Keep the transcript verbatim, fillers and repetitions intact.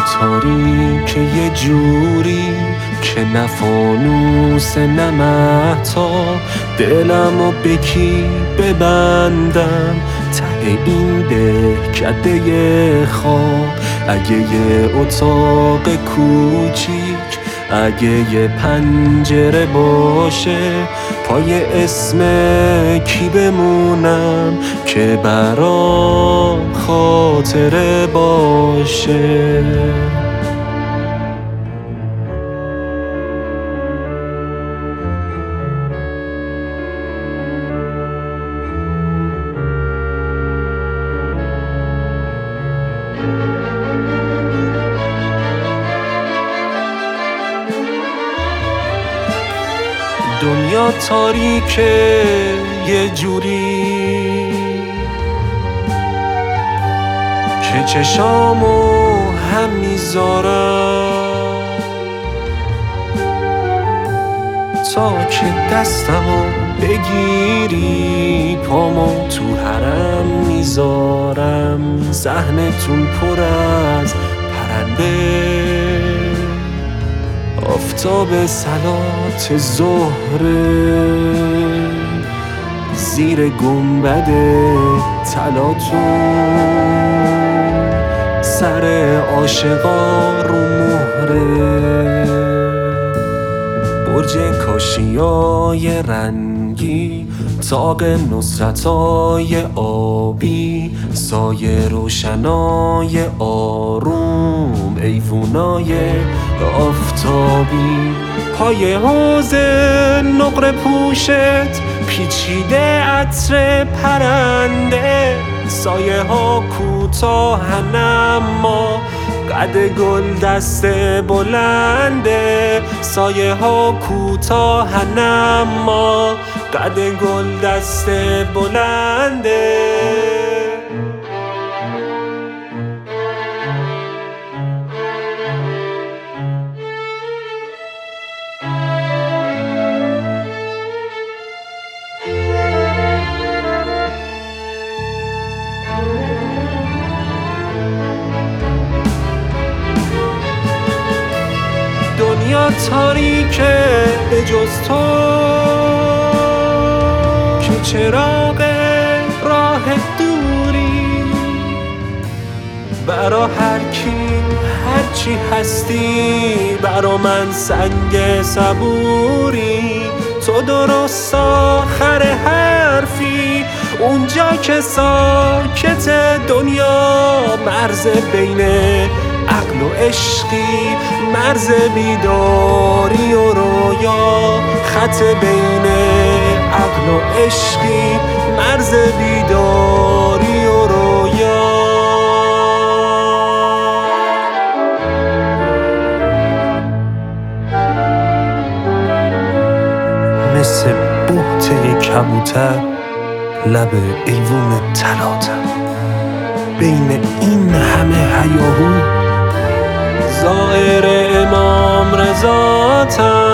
تاریک یه جوری که نه فانوس نه مهتاب، دلمو به کی ببندم ته این دهکده خواب؟ اگه یه اتاق کوچیک، اگه یه پنجره باشه، پای اسم کی بمونم که برام خاطره باشه؟ دنیا تاریکه یه جوری که چشامو هم میذارم تا که دستمو بگیری، پامو تو حرم میذارم. صحنتون پر از پرنده، آفتاب صلات ظهره، زیر گنبد طلاتون سر عاشقا رو مهره. برج کاشیای رنگی، طاق نصرتای آبی، سایه روشنای آروم، ایوونای آفتابی، پای حوض نقره پوشت پیچیده عطر پرنده، سایه ها کوتاهن اما قد گل دست بلنده، سایه ها کوتاهن اما قد گل دست بلنده. دنیا تاریکه به جز تو که چراغ راه دوری، برا هر کی هرچی هستی، برا من سنگ صبوری. تو درست آخر حرفی، اونجا که ساکت دنیا، مرز بین عقل و عشقی، مرز بیداری و رویا، خط بین عقل و عشقی، مرز بیداری و رویا. مثل بهت کبوتر لب ایوون طلاتم، بین این همه هیاهو زائر امام رضاتم.